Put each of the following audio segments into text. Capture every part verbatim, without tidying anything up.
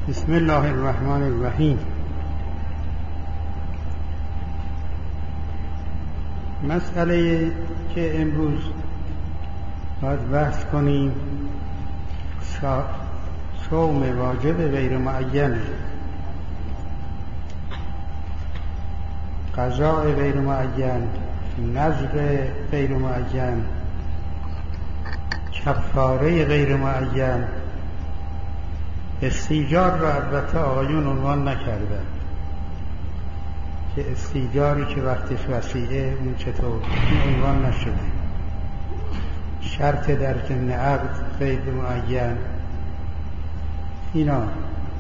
بسم الله الرحمن الرحیم. مسئله که امروز باید بحث کنیم صوم واجب غیر معین، قضاء غیر معین، نذر غیر معین، کفاره غیر معین. استیجار را البته آقایون عنوان نکردن که استیجاری که وقتش وسیعه اون چطور، این عنوان نشده. شرط در ضمن عقد غیر معین، اینا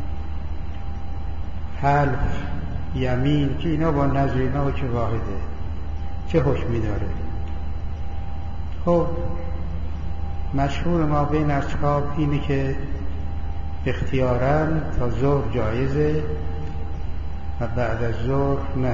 حلف، یمین که اینا با نظر اینا که واحده چه حکمی داره؟ خب مشهور ما بین اصحاب اینه که اختیاراً تا ظهر جایزه و بعد از ظهر نه.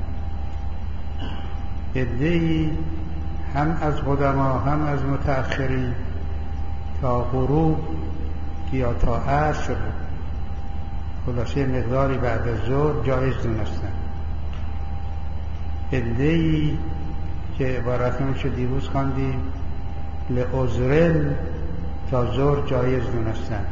عده‌ای هم از قدما هم از متأخرین تا غروب یا تا عصر، خلاصه مقداری بعد از ظهر جایز دونستن. عده‌ای که عبارتون چه دیروز خواندیم لعذرن تا ظهر جایز دونستن،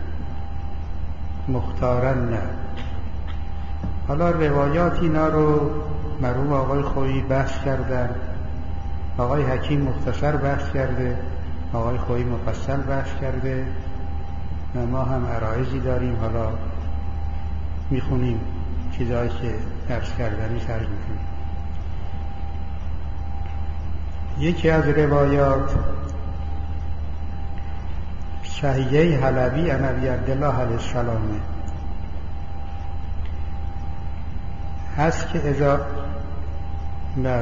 مختارن نه. حالا روایات اینا رو مرحوم آقای خویی بحث کردن، آقای حکیم مختصر بحث کرده، آقای خویی مفصل بحث کرده و ما هم عرایضی داریم. حالا میخونیم چیزایی که درس کردنی سرج میکنیم. یکی از روایات شهیه حلبی عن ابی عبدالله علیه السلام هست که اذا بله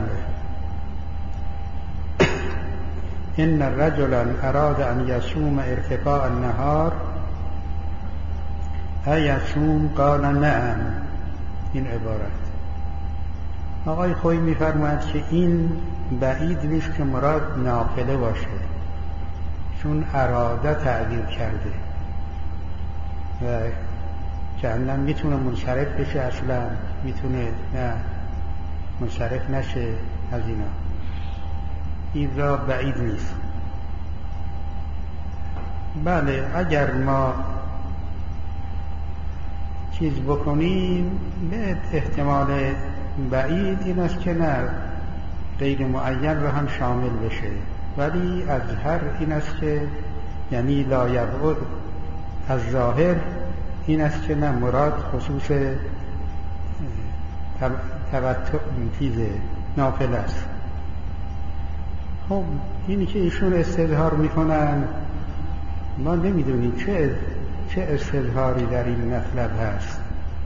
ان رجلا اراد ان یصوم ارتفاع النهار ایصوم قال نعم. این عبارت آقای خویی میفرماید که این بعید نیست که مراد نافله باشه، چون اراده تعبیر کرده و جهنم میتونه منصرف بشه، اصلا میتونه نه منصرف نشه از اینا. این را بعید نیست. بله اگر ما چیز بکنیم به احتمال بعید این است که نه غیر معین را هم شامل بشه، ولی از هر این است که یعنی لا یبعد از ظاهر این است که نه مراد خصوص تبتع چیزه نافل است. خب اینی که ایشون استظهار میکنن ما نمیدونیم چه چه استظهاری در این مطلب هست.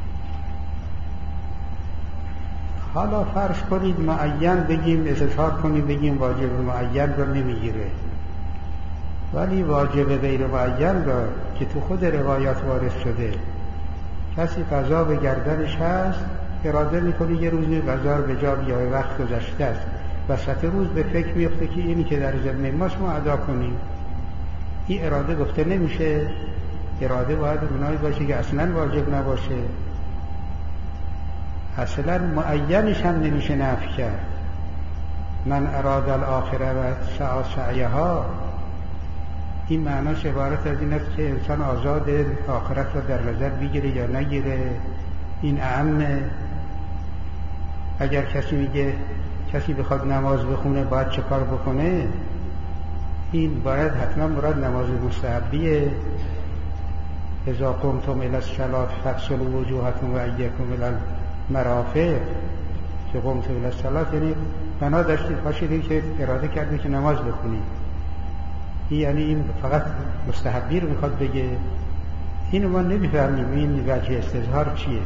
حالا فرض کنید معین بگیم، استظهار کنید بگیم واجب معین را نمیگیره، ولی واجب غیر معین را که تو خود روایات وارد شده کسی قضا به گردنش هست، اراده میکنه یه روزی قضا رو به جا بیاره، وقت گذشته است، وسط روز به فکر میفته که اینی که در ذمه ماست ما ادا کنیم. این اراده گفته نمیشه. اراده باید اونایی باشه که اصلا واجب نباشه، اصلا معینش هم نمیشه نفی کرد. من اراد الاخره و سعی سعیها، این معناش عبارت از این است که انسان آزاد آخرت را در نظر بگیره یا نگیره. این اعمه. اگر کسی میگه کسی بخواد نماز بخونه باید چه کار بکنه، این باید حتما مراد نماز مستحبیه. اذا قمتم الی الصلاة فاغسلوا وجوهکم و ایدیکم الی المرافق، که قمتم الی الصلاة یعنی بنا داشتید پاشیدید که اراده کردید که نماز بخونید. یعنی این فقط مستحبی رو میخواد بگه. اینو ما نمیفهمیم این وجه استظهار چیه.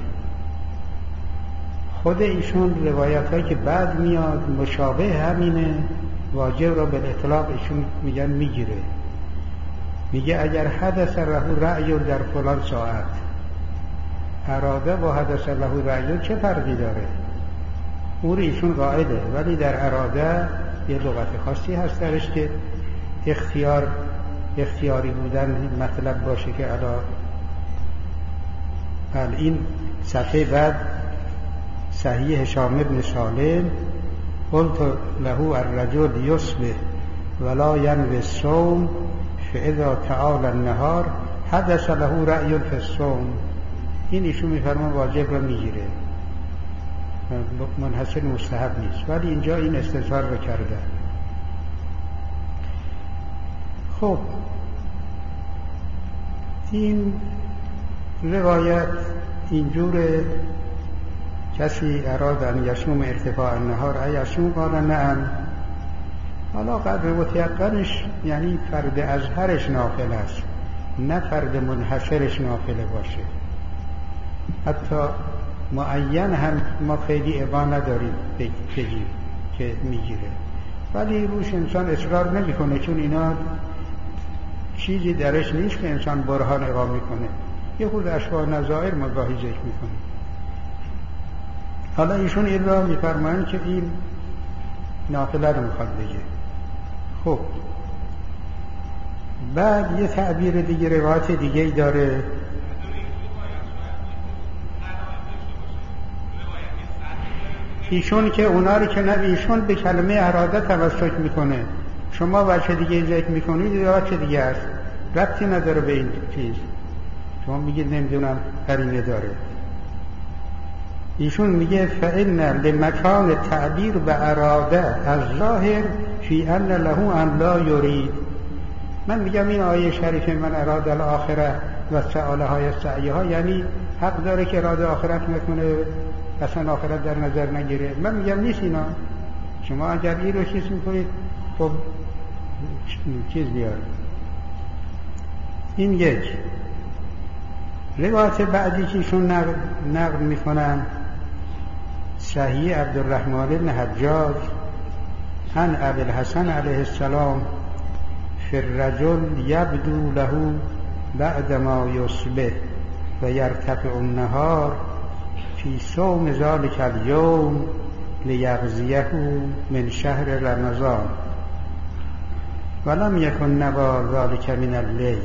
خود ایشون روایت هایی که بعد میاد مشابه همینه، واجب را به اطلاق ایشون میگن میگیره. میگه اگر حدث له رأی در فلان ساعت، اراده با حدث له رأی چه فرقی داره؟ اون ایشون قائله، ولی در اراده یه لغت خاصی هست درش که اختیار اختیاری بودن مطلب باشه که علا بله این صفحه بعد صحیح هشام ابن سالم قلت له الرجل یصبح ولا ینوی الصوم فاذا تعالی النهار حدث له رأی فی الصوم. این ایشون میفرمان واجب را میگیره، منحصر مستحب نیست، ولی اینجا این استظهار رو کرده. خب این روایت اینجور کسی اراد ان یصوم ارتفاع النهار ایصوم قال نعم. حالا قدر متیقنش یعنی فرد ازهرش نافل است، نه فرد منحصرش نافله باشه. حتی معین هم ما خیلی ابا نداریم بگیم که میگیره، ولی روش انسان اصرار نمیکنه، چون اینا چیزی درش نیست که انسان برهان اقامه کنه. یه خود اشباه نظائر ما گاهی ذکر میکنه. حالا ایشون این را میفرمایند که این نافله رو میخواد بگه. خب بعد یه تعبیر دیگه، روایت دیگه ای داره. ایشون که اونا رو که نه، ایشون به کلمه اراده توسط میکنه، شما وجه دیگه ذکر میکنید یا وجه دیگه است، ربطی نداره به این چیز. شما میگید نمیدونم قرینه داره. ایشون میگه فإن لمکان تعبیر و اراده از ظاهر فی ان له ان لا یرید. من میگم این آیه شریف من اراده الاخره و سآله های سعیه ها یعنی حق داره که اراده آخرت نکنه، اصلا آخرت در نظر نگیره. من میگم نیست اینا. شما اگر این رو چیز میکنید خب چیز بیار. این یک روایت بعدی که ایشون نقل, نقل میکنن صحیح عبدالرحمن بن حجاج عن ابی الحسن علیه السلام فی الرجل یبدو له بعد ما یصبح و یرتفع النهار فی صوم ذلک الیوم لیغزیه من شهر رمضان ولم یکن نبا ذلک من اللیل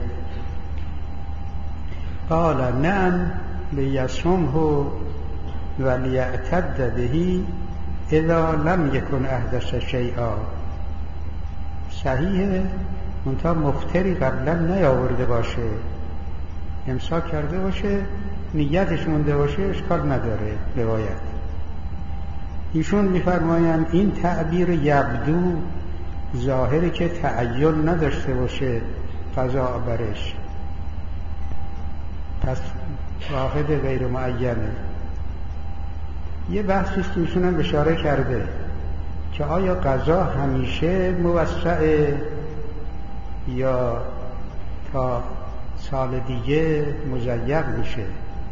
قال نعم لیصومه ولیعتد به اذا لم یکن احدث شیئا. صحیحه، منتها مفتری قبلا نیاورده باشه، امساک کرده باشه، نیتش مونده باشه، اشکال نداره روایت. ایشون میفرمایند این تعبیر یبدو ظاهری که تعین نداشته باشه قضا برش، پس واحد غیر معینه. یه بحثی است که ایشون هم اشاره کرده که آیا قضا همیشه موسعه یا تا سال دیگه مضیق میشه؟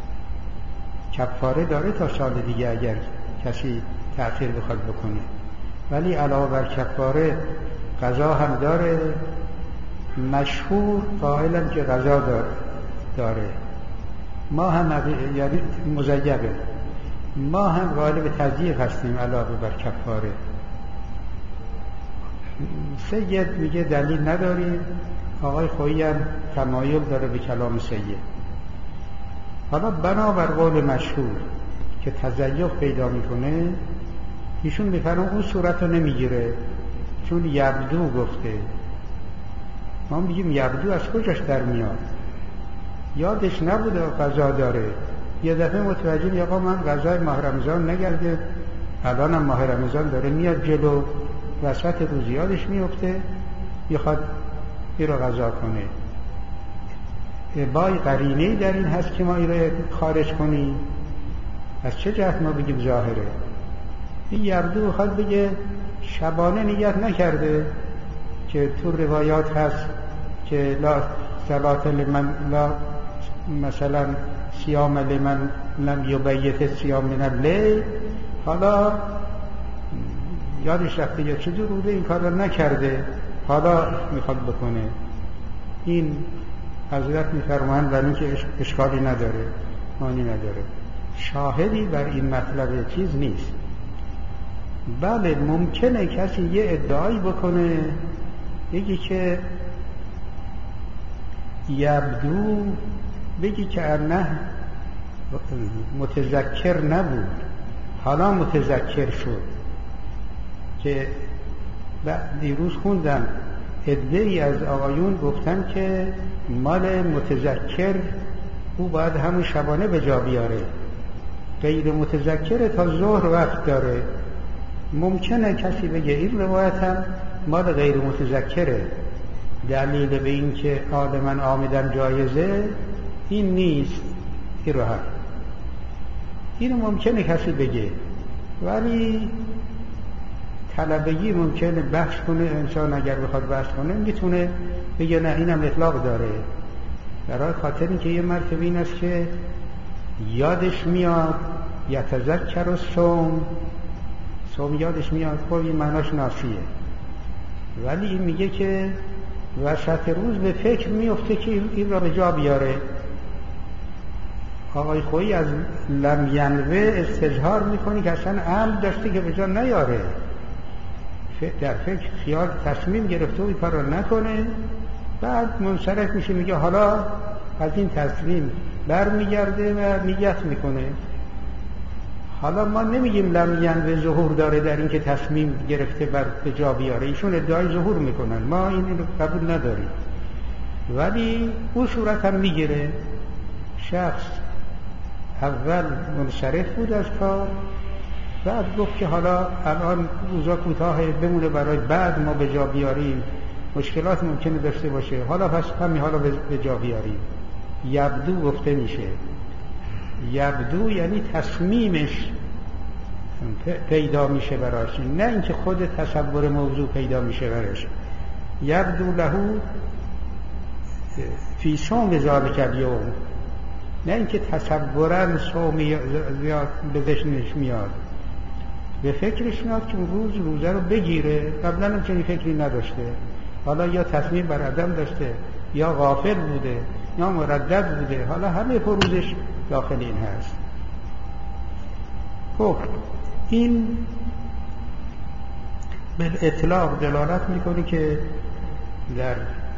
کفاره داره تا سال دیگه اگر کسی تأخیر بخواد بکنه، ولی علاوه بر کفاره قضا هم داره. مشهور قائلن که قضا داره, داره. ما هم یعنی مضیقه، ما هم قائل به تضییق هستیم علاوه بر کفاره. سید میگه دلیل نداریم، آقای خویی هم تمایل داره به کلام سید. حالا بنابر قول مشهور که تضیق پیدا میکنه، ایشون میفرمون اون صورت رو نمیگیره، چون یبدو گفته. ما میگیم یبدو از کجاش در میاد؟ یادش نبوده قضا داره، یه دفعه متوجه میگه آقا من قضای ماه رمضان نگرده، الانم ماه رمضان داره میاد جلو، وسط روز یادش میفته میخواد این رو قضا کنه. بای قرینه‌ای در این هست که ما این رو خارج کنیم؟ از چه جهت ما بگیم ظاهره؟ این یبدو بخواد بگه شبانه نیت نکرده که تو روایات هست که لا صلات لمن لا مثلا صیام لمن لم یبیت صیام من اللیل، حالا یادش رفته یا چه ضروره این کار رو نکرده، حالا میخواد بکنه. این حضرت میفرمایند برای اینکه اشکالی نداره، معنی نداره، شاهدی بر این مطلب چیز نیست. بله ممکنه کسی یه ادعایی بکنه، یکی که یبدو بگی که نه متذکر نبود، حالا متذکر شد. که دیروز خوندم عده‌ای از آقایون گفتن که مال متذکر او باید همون شبانه به جا بیاره، غیر متذکر تا ظهر وقت داره. ممکنه کسی بگه این روایت هم مال غیر متذکره، دلیل به این که عالماً آمدن جایزه این نیست. این رو هم اینو ممکنه کسی بگه، ولی طلبگی ممکنه بحث کنه. انسان اگر بخواد بحث کنه میتونه بگه نه اینم اطلاق داره، برای خاطر اینکه یه مرتبه این است که یادش میاد یتذکر الصوم، صوم یادش میاد، خب این معناش ناسیه. ولی این میگه که وسط روز به فکر میفته که این را به جا بیاره. آقای خویی از لم ینوه استظهار میکنی که اصلا عمد داشته که به جا نیاره، در فکر خیال تصمیم گرفته و این کار را نکنه، بعد منصرف میشه میگه حالا از این تصمیم برمیگرده و نیت میکنه. حالا ما نمیگیم لم ینوه ظهور داره در این که تصمیم گرفته بر به جا بیاره، ایشون ادعای ظهور میکنن، ما این رو قبول نداریم. ولی اون صورت هم میگیره شخص اول منصرف بود از کار، بعد گفت که حالا الان روزا کوتاه بمونه برای بعد ما به جا بیاریم، مشکلات ممکنه داشته باشه، حالا پس همین حالا به جا بیاریم. یبدو گفته میشه، یبدو یعنی تصمیمش پیدا میشه براش، نه اینکه خود تصور موضوع پیدا میشه براش. یبدو لهو فی صوم ذالک الیوم، نه اینکه تصورا صوم زیاد به ذهنش میاد، به فکرش میاد که روز روزه رو بگیره. قبلا هم چنین فکری نداشته، حالا یا تصمیم بر عدم داشته، یا غافل بوده، یا مردد بوده، حالا همه فروزش داخل این هست. خب این به اطلاق دلالت میکنه که در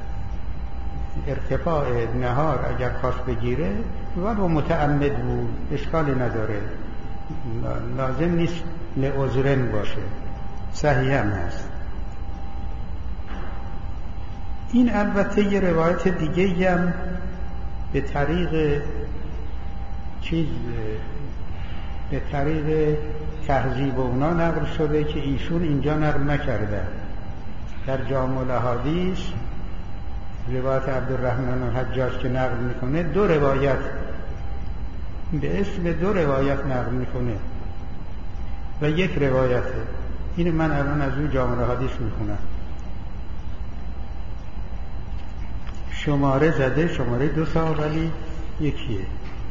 ارتفاع نهار اگر خواست بگیره ولو متعمد بود اشکالی نداره، لازم نیست لعذرن باشه، صحیح هم هست. این البته یه روایت دیگه هم به طریق چیز به طریق تهذیب و اونا نقل شده که ایشون اینجا نقل نکرده. در جامع الاحادیث روایت عبدالرحمن الحجاج که نقل میکنه دو روایت به اسم دو روایت نقل میکنه و یک روایته. این من الان از اون جامع الاحادیث میخونم. شماره زده، شماره دو سال ولی یکیه.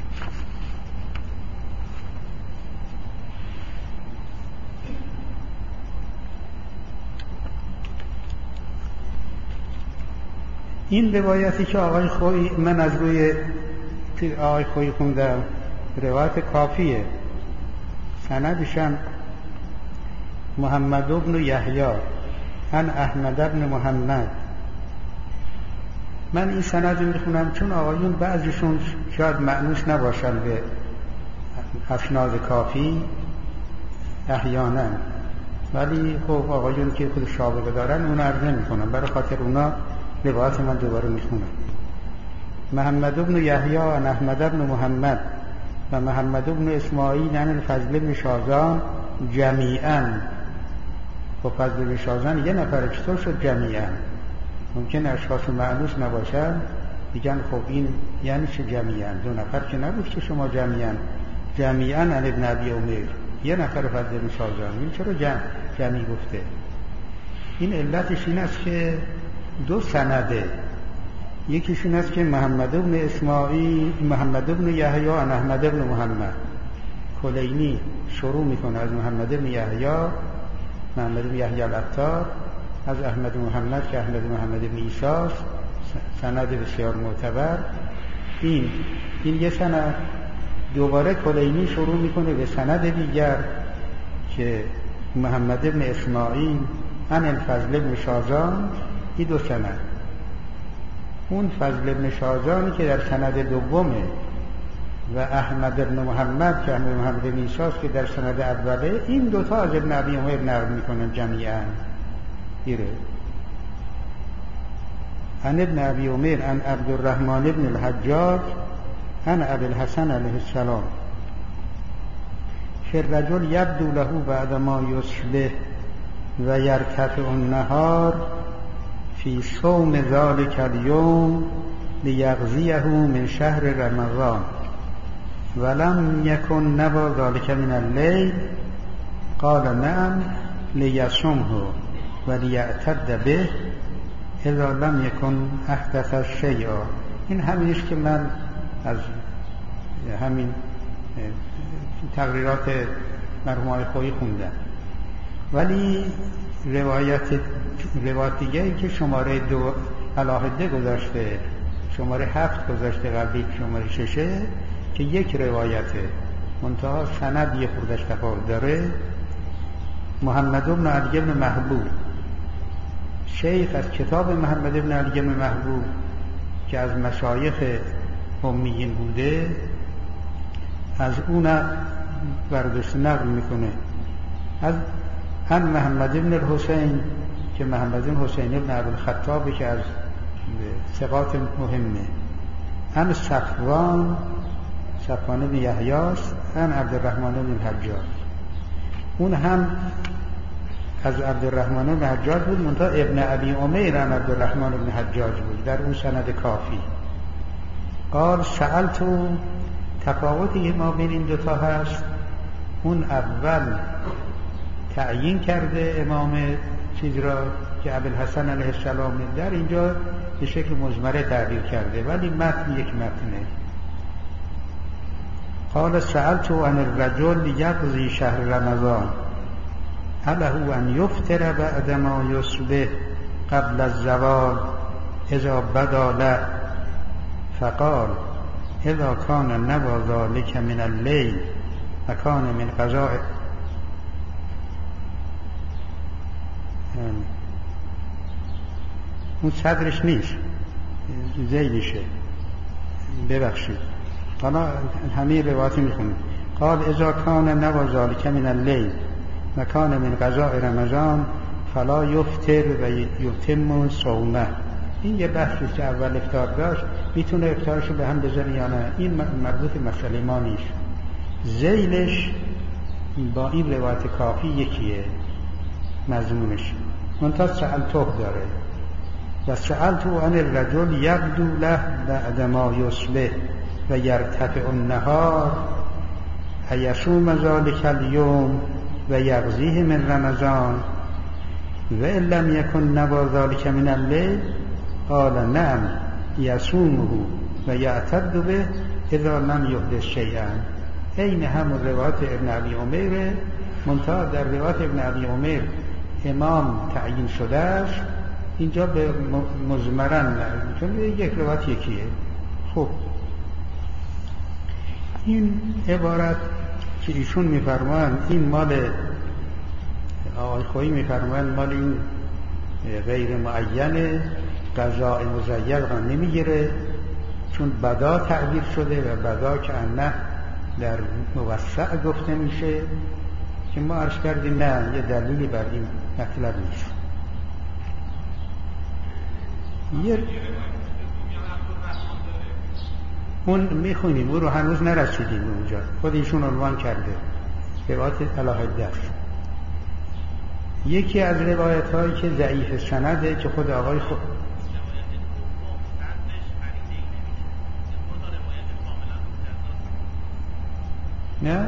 این روایتی که آقای خویی، من از روی آقای خویی خوندم، روایت کافیه، سندشم محمد ابن یحیی عن احمد ابن محمد. من این سند رو میخونم چون آقایون بعضیشون شاید معنوس نباشن به اسناد کافی احیانا، ولی خب آقایون که خود سابقه دارن اون عرض نمیکنن، برای خاطر اونا روایت من دوباره میخونم. محمد ابن یحیی عن احمد ابن محمد و محمد ابن اسماعیل عن الفضل بن شازان جمیعاً. خب فضل بن شازان یه نفر، چطور شد جمیعاً؟ ممکن اشخاص معنوس نباشن، میگن خب این یعنی چه جمیعاً؟ دو نفر که نبود که شما جمیعاً. جمیعاً عن ابن ابی عمر، یه نفر فضل بن شازان. این چرا جمع جمعی گفته؟ این علتش این است که دو سنده، یکیش این است که محمد ابن اسماعیل محمد ابن یحیی عن احمد ابن محمد، کلینی شروع میکنه از محمد ابن یحیی محمد ابن یحیی العطار از احمد محمد که احمد محمد ابن عیسی، سند بسیار معتبر. این این یه سند. دوباره کلینی شروع میکنه به سند دیگر که محمد ابن اسماعیل عن الفضل ابن شازان. این دو سند. اون فضل ابن شازانی که در سند دومه و احمد ابن محمد که احمد محمد نیساست که در سند اوله، این دوتا از ابن ابی عمر نقل میکنن جمیعا. دیره عن ابن ابی عمر عن عبدالرحمن ابن الحجاج عن ابی الحسن علیه السلام که الرجل یبدو له بعد ما یصبح و یرتفع النهار فی صوم ذلک الیوم لیغزیه من شهر رمضان ولم یکن نبا ذلک من اللیل قال نعم لیصمه و لیعتد به اذا لم یکن احدث شیئا. این همینیش که من از همین تقریرات مرحوم خویی خوندم. ولی روایت روایت دیگه ای که شماره دو علاهده گذاشته، شماره هفت گذاشته قبلی شماره ششه، که یک روایته منتها سند یه خوردش تفاوت داره. محمد بن علی بن محبوب شیخ از کتاب محمد بن علی بن محبوب که از مشایخ امیین بوده، از اون برداشت نقل میکنه از هم محمد بن الحسین که محمد بن حسین بن عبدالخطاب که از ثقات مهمه، هم صفوان صفوان بن یحیاست، هم عبدالرحمن بن الحجاج. اون هم از عبدالرحمن بن حجاج بود، منتها ابن ابی عمر هم عبدالرحمن بن حجاج بود در اون سند کافی. قال سألتو، تفاوتی ما بین این دوتا هست. اون اول تعیین کرده امام چیز را که ابوالحسن علیه السلام، در اینجا به شکل مجمره تعبیر کرده ولی متن یک متنه. قال سألتو عن الرجل یقضی شهر رمضان هل ان یفطر بعد ما یصبح قبل الزوال اذا بدا له فقال اذا کان نبا ذلک من اللیل و کان من قضاء اون صدرش نیست، زیدشه، ببخشید. حالا همه روایاتی میخونیم. قال اذا کان نبا ذلک من اللیل و کان من قضاء رمضان فلا یفطر و یتم صومه. این یه بحثی که اول افطار داشت، میتونه افطارشو به هم بزنه یا نه، این مربوط مسئله ما نیست. ذیلش با این روایت کافی یکیه مضمونش، منتها سألتو داره. و سألتو عن الرجل یبدو له بعد ما یصبح و یرتفع النهار ایصوم ذلک الیوم و یغزیه من رمضان و ان لم یکن نبا ذلک من اللیل قال نعم یصومه و یعتد به اذا لم یحدث شیئا. این همون روایت ابن ابی عمر، منتها در روایت ابن ابی عمر امام تعیین شده است، اینجا به مزمرن، چون یک روایت یکیه. خب این عبارت که ایشون میفرمان این مال آقای خویی میفرمان مال این غیر معینه، قضاء مزید را نمیگیره، چون بدا تعبیر شده و بدا که انه در موسع گفته میشه که ما عرض کردیم نه، یه دلیلی بر این مطلب نیست. یه اون میخونیم، اون رو هنوز نرسیدیم اونجا، خود ایشون عنوان کرده روایت علاهده است. یکی از روایت هایی که ضعیف سنده که خود آقای خود نه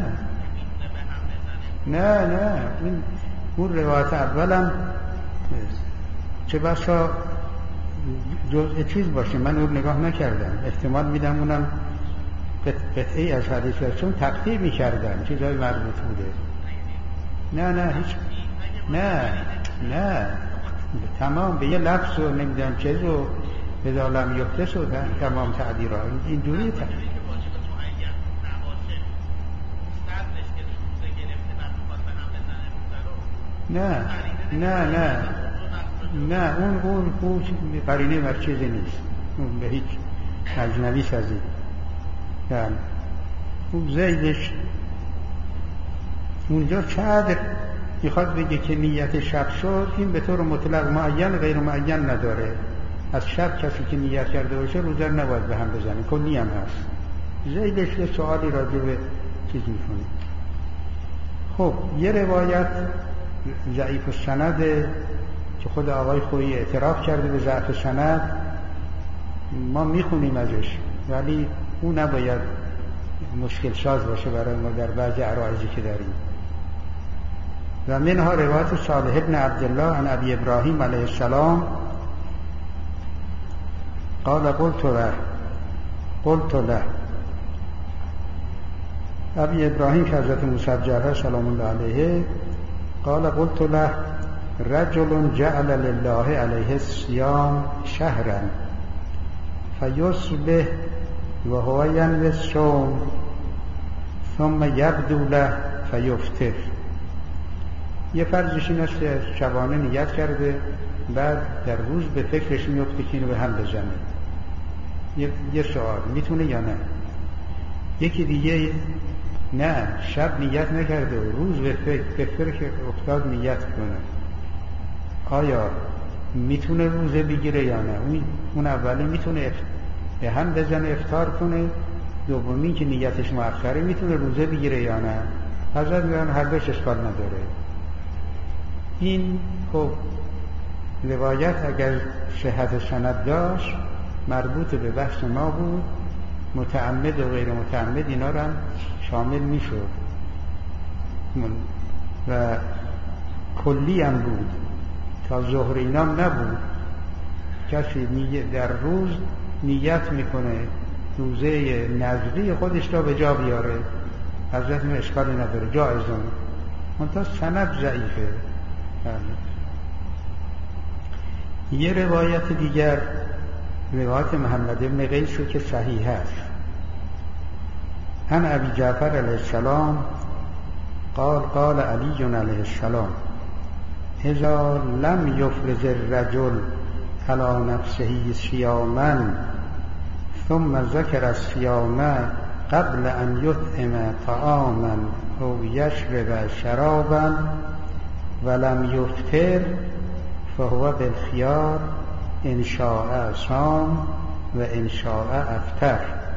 نه نه این اون روایت اولم چه بسا جزء چیز باشه، من اون نگاه نکردم، احتمال میدم اونم قطعی از حدیث هست، چون تقدیر میکردن چیزهای مربوط بوده. نه نه هیچ نه نه تمام به یه لفظ و نمیدونم چیز و به دالم یکتش و تمام تعدیرها اینجوری تقدیر. نه نه نه نه اون اون اون قرینه بر چیزی نیست، اون به هیچ اجنبی سازی. اون زیدش اونجا چقدر میخواد بگه که نیت شب شد، این به طور مطلق معین غیر معین نداره. از شب کسی که نیت کرده باشه روزه نباید به هم بزنه، کلی هم هست. زیدش یه سوالی راجع به چیز میکنه. خب یه روایت ضعیف السند که خود آقای خویی اعتراف کرده به ضعف سند، ما میخونیم ازش، ولی اون نباید مشکل ساز باشه برای ما در بعضی عرایضی که داریم. و منها روایت صالح ابن عبدالله عن ابی ابراهیم علیه السلام قال قلت له قلت له ابی ابراهیم که حضرت موسی جعفر سلام الله علیه قال قلت له رجل جعل لله علیه الصيام شهرا فیصبح وهو ینوی الصوم ثم یبدو له فیفطر. یه فرضش این است که شبانه نیت کرده، بعد در روز به فکرش میفته که اینو به هم بزنه. یه, یه سوال میتونه یا نه؟ یکی دیگه نه، شب نیت نکرده و روز به فکر, به فکر افتاد نیت کنه. آیا میتونه روزه بگیره یا نه؟ اون, اون اولی میتونه به هم بزنه افطار کنه، دومی که نیتش مؤخره میتونه روزه بگیره یا نه؟ حضرت میگن هر دوش اشکال نداره. این خب روایت اگر صحت سند داشت مربوط به بحث ما بود، متعمد و غیر متعمد اینا را شامل میشد و کلی هم بود، تا ظهر اینا نبود. کسی در روز نیت میکنه روزه نذری خودش را به جا بیاره، حضرت می اشکالی نداره، جایزه. منتها سند ضعیفه. یه روایت دیگر روایت محمد بن قیس که صحیح است، عن ابی جعفر علیه السلام قال قال علی علیه السلام اذا لم یفرز الرجل علی نفسه صیاما ثم ذکر الصیام قبل ان یطعم طعاما او یشرب شرابا ولم یفطر فهو بالخیار ان شاء صام و ان شاء افطر.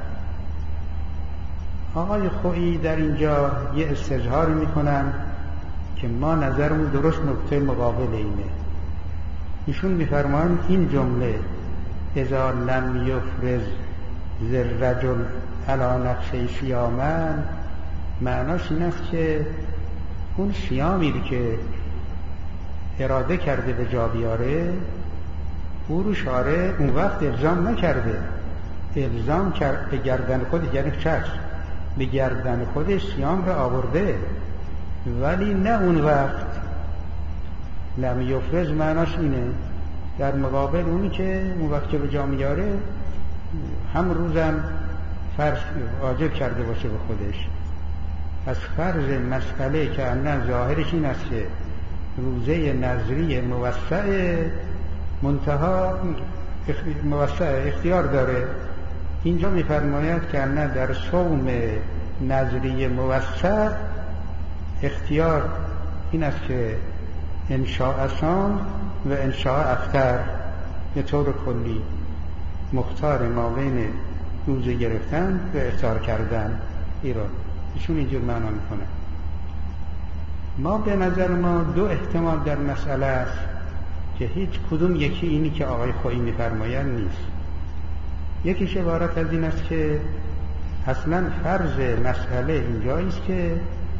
آقای خویی در اینجا یه استظهار میکنن که ما نظرمون درست نقطه مقابل اینه. ایشون میفرمایند این جمله اذا لم یفرز الرجل علی نفسه صیاما معناش این است که اون صیامی که اراده کرده به جا بیاره او رو شارع اون وقت الزام نکرده، الزام کرد به گردن خودش، یعنی چشم به گردن خودش صیام را آورده، ولی نه اون وقت. لم یفرز معناش اینه در مقابل اونی که اون وقت که به جا میاره هم روزم فرض واجب کرده باشه به خودش. پس فرض مسئله که اندن ظاهرش این است که روزه نذری موسع منتها موسع اختیار داره. اینجا میفرماید که نه در صوم نذری موسع اختیار این است که ان شاء صام و ان شاء افطر، به طور کلی مختار ما بین روزه گرفتن و افطار کردن ایران. ایشون اینجور معنا میکنه. ما به نظر ما دو احتمال در مسئله است که هیچ کدوم یکی اینی که آقای خویی میفرمایند نیست. یکیش عبارت از این است که اصلا فرض مسئله اینجاییست که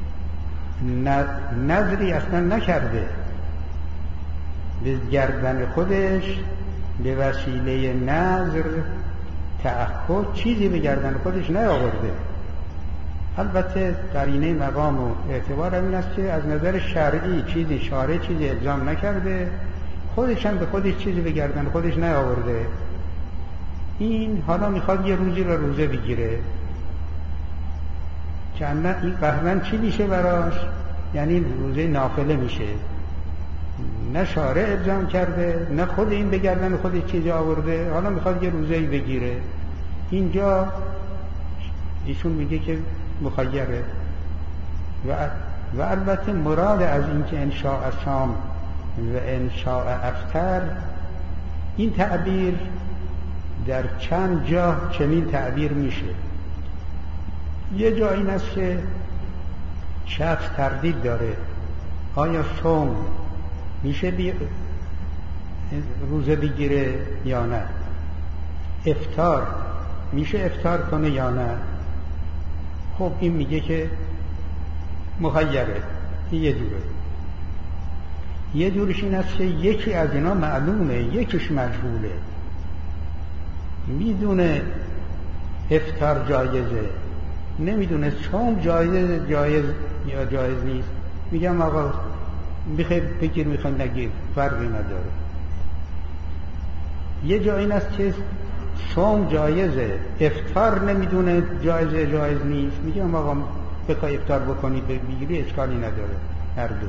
نذری اصلا نکرده، به گردن خودش به وسیله نذر تعهد چیزی به گردن خودش نیاورده. البته قرینه مقام و اعتبار این است که از نظر شرعی چیزی شارع چیزی الزام نکرده، خودش هم به خودش چیزی به گردن خودش نیاورده. این حالا میخواد یه روزی رو روزه بگیره، چند این قهرن چی میشه براش؟ یعنی روزه نافله میشه، نه شارع الزام کرده نه خود این به گردن خودش چیزی آورده، حالا میخواد یه روزه‌ای بگیره. اینجا ایشون میگه که مخیره. و, و البته مراد از این که انشاء صام و انشاء افطر، این تعبیر در چند جا چنین تعبیر میشه. یه جا این است که شخص تردید داره آیا صوم میشه بی... روزه بگیره یا نه، افطار میشه افطار کنه یا نه. خب این میگه که مخیره. این یه جوره. یه جورش این است که یکی از اینا معلومه، یکیش مجهوله. میدونه افطار جایزه، نمیدونه صوم جایز جایز یا جایز نیست. میگم آقا میخوای بگیر میخوای نگیر فرقی نداره. یه جا این است که صوم جایزه، افطار نمیدونه جایزه جایز نیست. میگم آقا بخوای افطار بکنی بگیری اشکالی نداره، هر دو.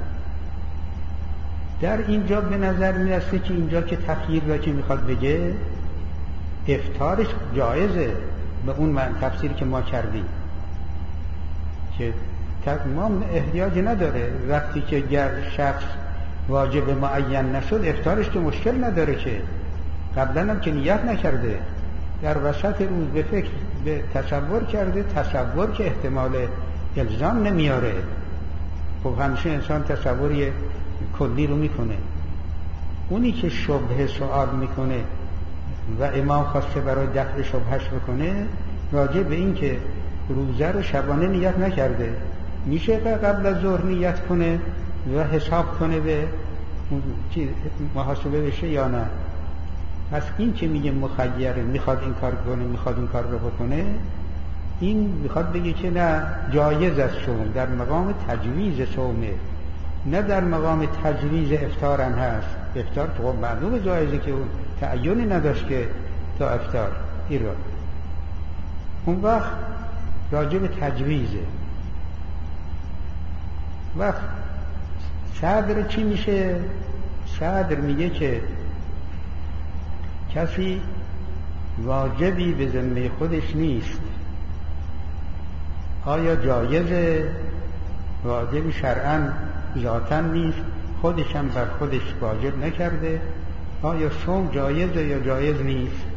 در اینجا به نظر میرسه که اینجا که تخییر را که میخواد بگه افطارش جایزه، به اون من تفسیری که ما کردیم که ما احتیاج نداره وقتی که گر شخص واجب معین نشد افطارش که مشکل نداره، که قبلا هم که نیت نکرده در وسط روز به فکر به تصور کرده، تصور که احتمال الزام نمیاره. خب همیشه انسان تصوری کلی رو میکنه. اونی که شبهه سوال میکنه و امام خواسته برای دفع شبهش بکنه راجع به این که روزه رو شبانه نیت نکرده، میشه قبل از ظهر نیت کنه و حساب کنه به محاسبه بشه یا نه. پس این که میگه مخیره، میخواد این کار کنه میخواد این کار رو بکنه، این میخواد بگه که نه جایز است صوم، در مقام تجویز صومه، نه در مقام تجویز افطار هم هست. افطار تو معلومه جایزه که اون تعیینی نداشت که تا افطار این را. اون وقت راجع به تجویزه. وقت صدر چی میشه؟ صدر میگه که کسی واجبی به ذمه خودش نیست. آیا جایزه؟ واجب شرعاً ذاتاً نیست، خودش هم بر خودش واجب نکرده. آیا صوم جایزه یا جایز نیست؟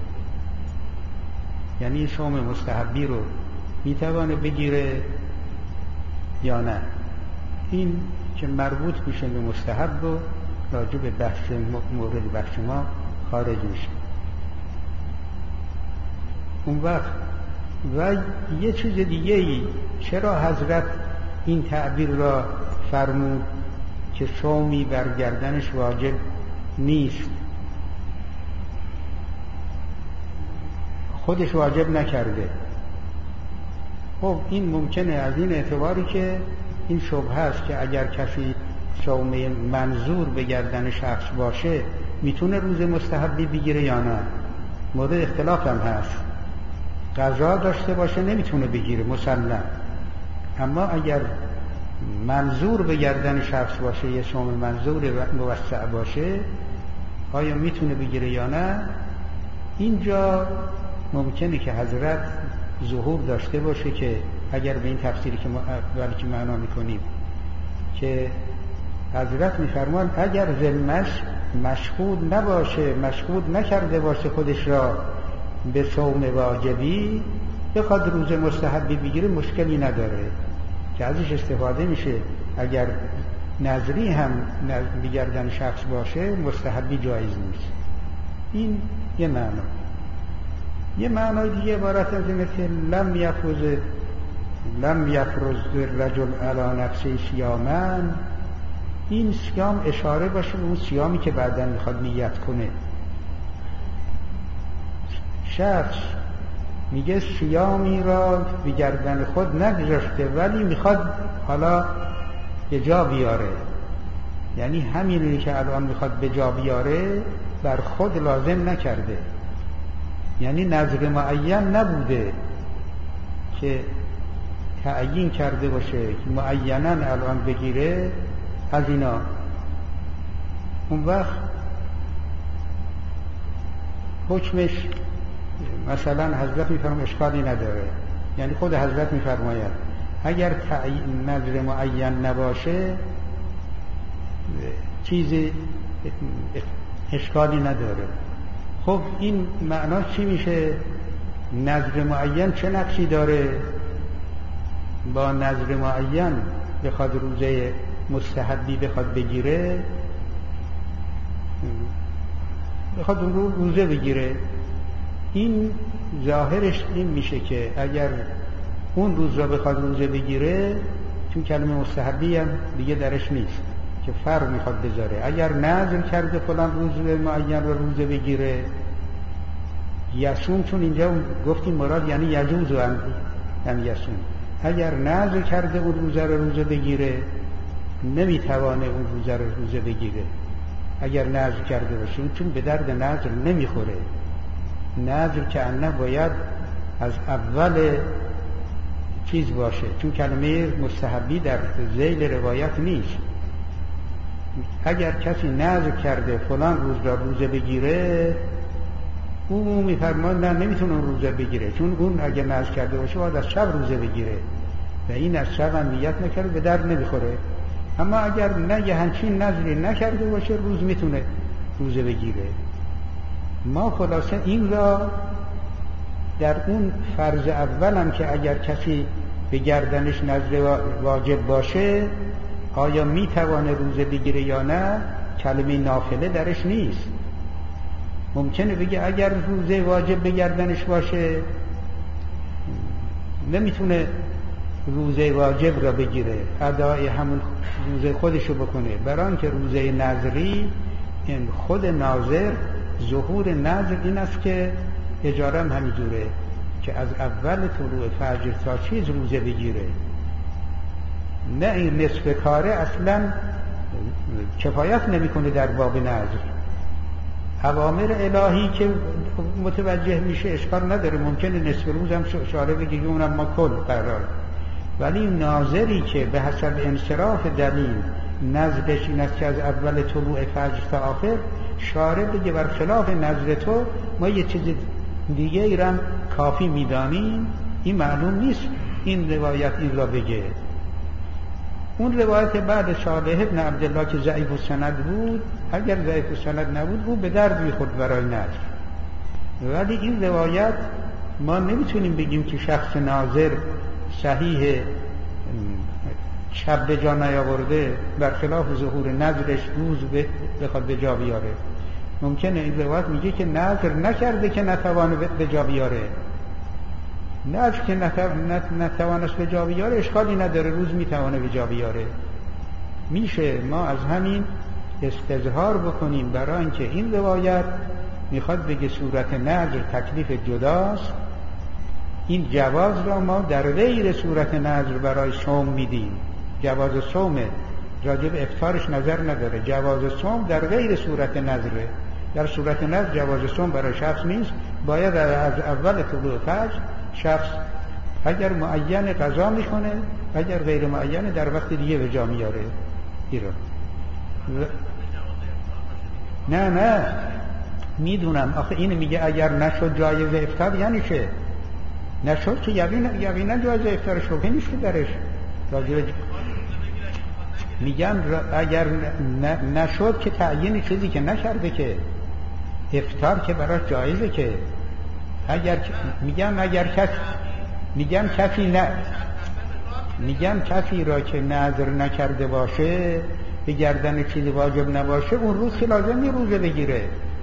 یعنی صوم مستحبی رو میتوانه بگیره یا نه؟ این که مربوط میشه به مستحب و راجع به بحث مورد بحث ما خارج میشه. اون وقت و یه چیز دیگه ای، چرا حضرت این تعبیر را فرمود که صومی برگردنش واجب نیست؟ خودش واجب نکرده. خب این ممکنه از این اعتباری که این شبهه است که اگر کسی صوم منظور به گردن شخص باشه میتونه روز مستحبی بگیره یا نه. مورد اختلاف هم هست. قضا داشته باشه نمیتونه بگیره مسلم، اما اگر منظور به گردن شخص باشه، یه صوم منظور موسع باشه، آیا میتونه بگیره یا نه؟ اینجا ممکنه که حضرت ظهور داشته باشه که اگر به این تفسیری که ما اولی که معنا میکنیم که حضرت میفرمان اگر ذمش مشغول نباشه، مشغول نکرده باشه خودش را به صوم واجبی، بخواد روز مستحبی بگیره مشکلی نداره که ازش استفاده میشه. اگر نظری هم بگردن شخص باشه مستحبی جایز نیست. این یه معنا. یه معنای دیگه عبارت از اینه که لم یفرز لم یفرز الرجل علی نفسه صیاما، این صیام اشاره باشه به اون صیامی که بعداً میخواد نیت کنه. شخص میگه صیامی را به گردن خود نگذاشته ولی میخواد حالا به جا بیاره، یعنی همینی که الان میخواد به جا بیاره بر خود لازم نکرده، یعنی نظر معین نبوده که تعیین کرده باشه که معیناً الان بگیره از اینا. اون وقت حکمش مثلا حضرت میفرماید اشکالی نداره، یعنی خود حضرت میفرماید اگر نظر معین نباشه چیزی اشکالی نداره. خب این معنا چی میشه؟ نظر معین چه نقشی داره؟ با نظر معین بخواد روزه مستحبی بخواد بگیره، بخواد روزه بگیره، این ظاهرش این میشه که اگر اون روز را بخواد روزه بگیره، چون کلمه مستحبی هم دیگه درش نیست که فرق میخواد بذاره، اگر نظر کرده فلان روز معین رو روزه بگیره، یسون، چون اینجا گفتیم مراد یعنی یجوز و هم یسون، اگر نظر کرده اون روزه رو روزه بگیره نمیتوانه اون روزه رو روزه بگیره اگر نظر کرده باشه، چون به درد نظر نمیخوره. نظر که انه باید از اول چیز باشه، چون کلمه مستحبی در ذیل روایت نیست. اگر کسی نظر کرده فلان روز را روزه بگیره، اون میفرمان نه نمیتونه اون روزه بگیره، چون اون اگر نظر کرده باشه باید از شب روزه بگیره و این از شب هم نیت نکرده به درد نمیخوره. اما اگر نه یه همچین نظری نکرده باشه روز میتونه روزه بگیره. ما خلاصه این را در اون فرض اولم که اگر کسی به گردنش نظر واجب باشه آیا میتوانه روزه بگیره یا نه، کلمه نافله درش نیست. ممکنه بگه اگر روزه واجب به گردنش باشه نمیتونه روزه واجب را بگیره، ادای همون روزه خودشو بکنه، برای آنکه روزه نظری این خود ناظر ظهور نظر این است که اجاره هم همینجوره که از اول طلوع فجر تا چیز روزه بگیره، نه این نصف کاره اصلا کفایت نمیکنه در باب نظر. اوامر الهی که متوجه میشه اشکال نداره، ممکنه نصف روز هم شاره بگه اونم ما کل قرار، ولی ناظری که به حسب انصراف دلیل نظرش این است که از اول طلوع فجر تا آخر، شاره بگه برخلاف نظر تو ما یه چیز دیگه ایران کافی میدانیم، این معلوم نیست این روایت این را بگه. اون روایت بعد صالح ابن عبدالله که ضعیف السند بود، اگر ضعیف السند نبود او به درد میخورد برای نظر، ولی این روایت ما نمیتونیم بگیم که شخص ناظر صحیح شب به جا نیاورده برخلاف ظهور نظرش روز بخواد به جا بیاره. ممکنه این روایت میگه که نظر نکرده که نتوانه به جا بیاره، نظر که نتوانست به جا بیاره اشکالی نداره، روز میتوانه به جا بیاره. میشه ما از همین استظهار بکنیم برای اینکه این روایت میخواد بگه صورت نظر تکلیف جداست، این جواز را ما در غیر صورت نظر برای صوم میدیم. جواز صوم راجب افطارش نظر نداره، جواز صوم در غیر صورت نظره. در صورت نظر جواز صوم برای شخص نیست، باید از اول طلوع فجر شخص اگر معین قضا میکنه، اگر غیر معین در وقت دیگه به جا میاره. ایران و... نه نه میدونم، آخه این میگه اگر نشد جایز افطار یعنی چه؟ نشد که یقینا جایز افطار شبهه نیست که درش راجب میگم اگر نشد که تعیین چیزی که نکرده که افطار که براش جایزه که اگر میگم اگر کس میگم کسی نه میگم کسی را که نظر نکرده باشه به گردن چیزی واجب نباشه اون روز که لازم نی روزه بگیره.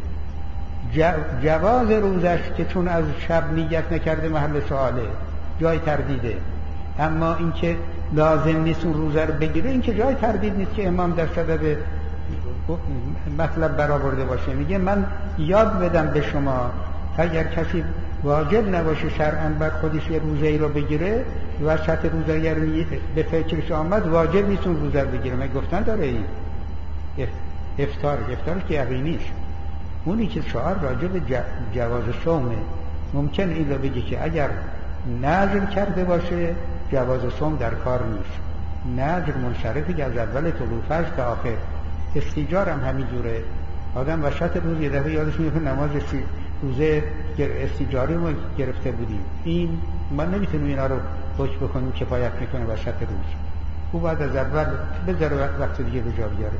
جواز روزش که چون از شب نیت نکرده محل سواله، جای تردیده، اما اینکه لازم نیست اون روزه رو بگیره این که جای تردید نیست که امام در صدد مطلب برآورده باشه. میگه من یاد بدم به شما اگر کسی واجب نباشه شرعاً بر خودش یه روزه ای رو بگیره وسط روزه اگر به فکرش آمد واجب نیست اون روزه رو بگیره. من گفتن داره این افطار افطارش که یقینیش اونی که شعار راجع به جواز صومه. ممکن این رو بگه که اگر نظر کرده باشه جواز صوم در کار نیست، نظر منصرفی که از اول طلوع فجر تا آخر. استیجار هم همین جوره، آدم وسط روز یه دفعه یادش میفته نماز روزه استیجاری ما گرفته بودیم، این ما نمیتونیم اینا رو حکم بکنیم کفایت میکنه وسط روز. او بعد از اول بذاره وقت دیگه به جا بیاره.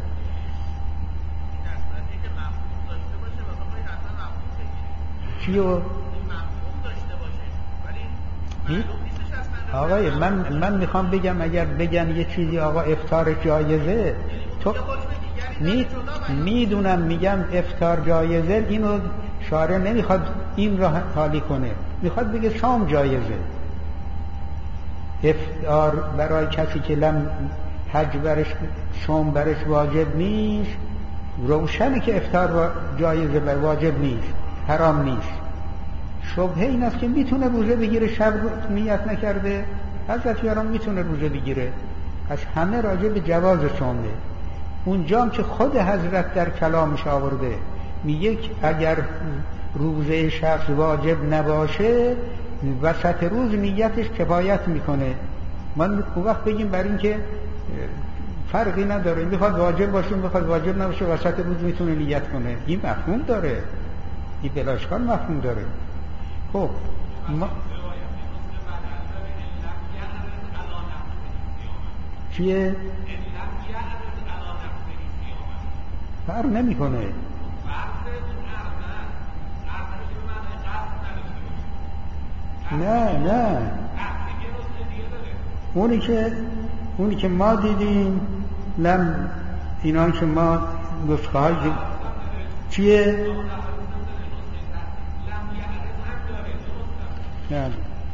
چیو؟ آقای من من میخوام بگم اگر بگن یه چیزی آقا افطار جایزه، تو می میدونم میگم افطار جایزه، اینو شارع نمیخواد این را حالی کنه، میخواد بگه شام جایزه. افطار برای کسی که لم حج برش شام برش واجب نیست، روشنه که افطار جایزه و واجب نیست، حرام نیست. شبهه این است که میتونه روزه بگیره، شب نیت نکرده، حضرت یاران میتونه روزه بگیره. از همه راجع به جواز شامه. اونجام که خود حضرت در کلامش آورده میگه اگر روزه شخص واجب نباشه وسط روز نیتش کفایت میکنه. من اون وقت بگیم بر این که فرقی نداره، میخواد واجب باشه میخواد واجب نباشه وسط روز میتونه نیت کنه. این مفهوم داره، این بلاشکار مفهوم داره. خب ما چیه؟ فرق نمی کنه. نه نه اونی که اونی که ما دیدیم لم اینان که ما نسخه های چیه؟ نه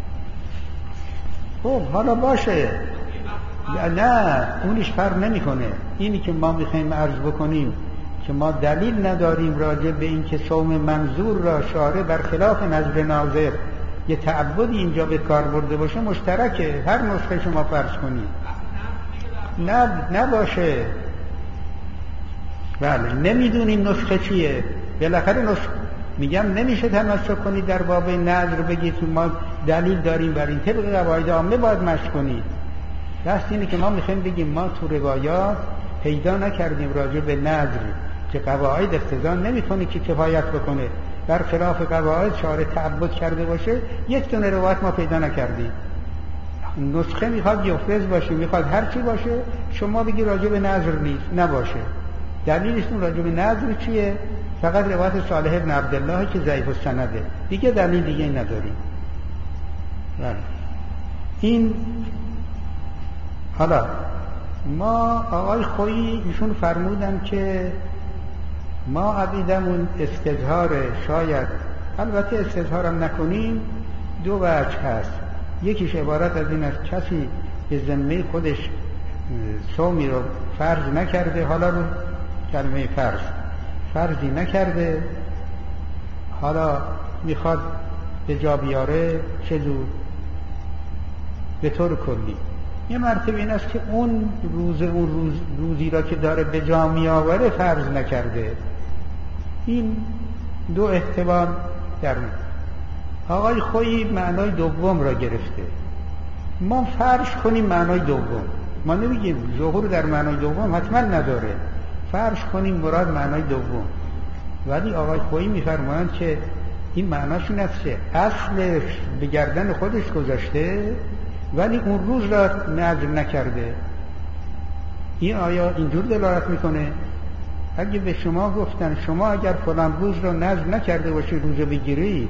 خب حالا باشه یا نه اونیش فرق نمیکنه. اینی که ما میخوایم عرض بکنیم که ما دلیل نداریم راجع به این که صوم منظور را شارع برخلاف نظر ناظر یه تعبدی اینجا به کار برده باشه مشترکه، هر نسخه شما فرض کنید. نه نباشه. بله نمیدونیم نسخه چیه، بالاخره نسخه میگم نمیشه تمسک کنید در باب نظر بگید ما دلیل داریم بر این، طبق قواعد عامه باید مشی کنید. دست اینه که ما میخوایم بگیم ما تو روایات پیدا نکردیم راجع به نظر که قواعد اقتضا نمیکنه که کفایت بکنه، برخلاف قواعد شارع تعبد کرده باشه. یک دونه روایت ما پیدا نکردیم. نسخه میخواد یفرض باشه، میخواد هر چی باشه، شما بگی راجع به نظر نیست نباشه. دلیلشون راجع به نظر چیه؟ فقط روایت صالح بن عبدالله که ضعیف السنده، دیگه دلیل دیگه نداریم. بله. این حالا ما آقای خویی ایشون فرمودن که ما عقیدمون استظهاره، شاید البته استظهارم نکنیم دو وجه هست. یکیش عبارت از این است کسی به ذمه خودش صومی رو فرض نکرده، حالا رو کلمه فرض فرضی نکرده، حالا میخواد به جا بیاره چه زود به طور کلی. یه مرتبه این است که اون روز اون روز روزی را که داره به جا میآوره فرض نکرده. این دو احتمال در اون. آقای خویی معنای دوم را گرفته. ما فرض کنیم معنای دوم، ما نمیگیم ظهور در معنای دوم حتما نداره، فرض کنیم مراد معنای دوم. ولی آقای خویی میفرمایند که این معناشون است که اصلش به گردن خودش گذاشته ولی اون روز را نظر نکرده. این آیا اینجور دلالت میکنه؟ اگه به شما گفتن شما اگر فلان روز را نظر نکرده باشی روزه بگیرید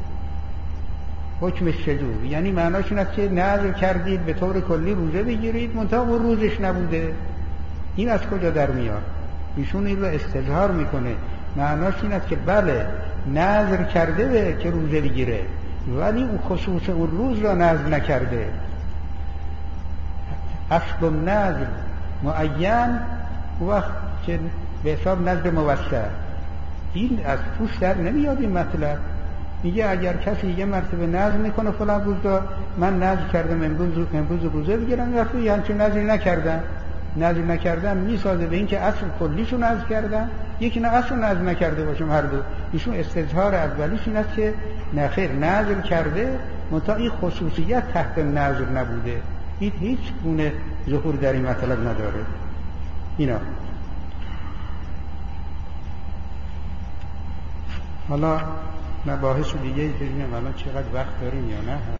حکمش چجور؟ یعنی معناش این است که نظر کردید به طور کلی روزه بگیرید منتها اون روزش نبوده. این از کجا در میاد؟ ایشون این رو استظهار میکنه. معناش این است که بله نظر کرده به که روزه بگیره ولی اون خصوص اون روز را نظر نکرده. اصل النظر معین وقت که به حساب نظر موسع، این از توش در نمیاد. این مطلب میگه اگر کسی یه مرتبه نظر میکنه فلان روز را من نظر کردم امروز امروز روزه بگیرم، وقتی یعنی چه نظری نکردم نظر نکردم میسازه به این که اصل کلیشو نظر کردم، یکی نه اصل نظر نکرده باشم هر دو. ایشون استظهار اولیش این است که نخیر نظر کرده منتها این خصوصیت تحت نظر نبوده. این هیچ گونه ظهور در این مطلب نداره. اینا حالا مباحث دیگه ببینیم الان چقدر وقت داریم یا نه.